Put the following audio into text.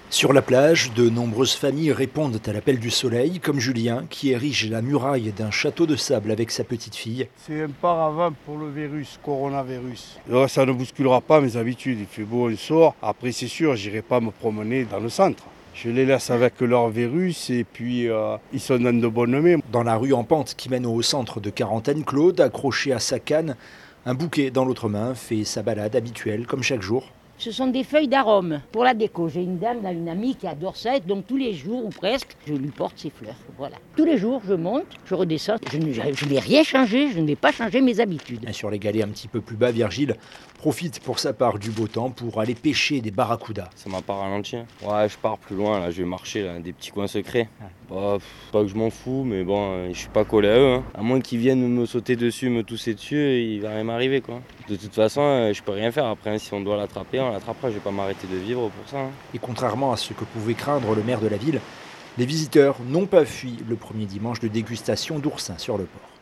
Sur la plage, de nombreuses familles répondent à l'appel du soleil, comme Julien, qui érige la muraille d'un château de sable avec sa petite fille. C'est un paravent pour le coronavirus. Alors, ça ne bousculera pas mes habitudes. Il fait beau, on sort. Après, c'est sûr, j'irai pas me promener dans le centre. Je les laisse avec leur virus et puis ils sont dans de bonnes mains. Dans la rue en pente qui mène au centre de quarantaine, Claude, accroché à sa canne, un bouquet dans l'autre main, fait sa balade habituelle, comme chaque jour. Ce sont des feuilles d'arôme pour la déco. J'ai une dame, là, une amie qui adore ça, donc tous les jours ou presque, je lui porte ses fleurs. Voilà. Tous les jours, je monte, je redescends. Je n'ai rien changé, je ne vais pas changer mes habitudes. Et sur les galets un petit peu plus bas, Virgile profite pour sa part du beau temps pour aller pêcher des barracudas. Ça m'a pas ralenti. Ouais, je pars plus loin, là, je vais marcher là, des petits coins secrets. Bah, pas que je m'en fous, mais bon, je suis pas collé à eux. Hein. À moins qu'ils viennent me sauter dessus, me tousser dessus, il va rien m'arriver, quoi. De toute façon, je peux rien faire. Après, si on doit l'attraper, on l'attrapera. Je vais pas m'arrêter de vivre pour ça. Hein. Et contrairement à ce que pouvait craindre le maire de la ville, les visiteurs n'ont pas fui le premier dimanche de dégustation d'oursins sur le port.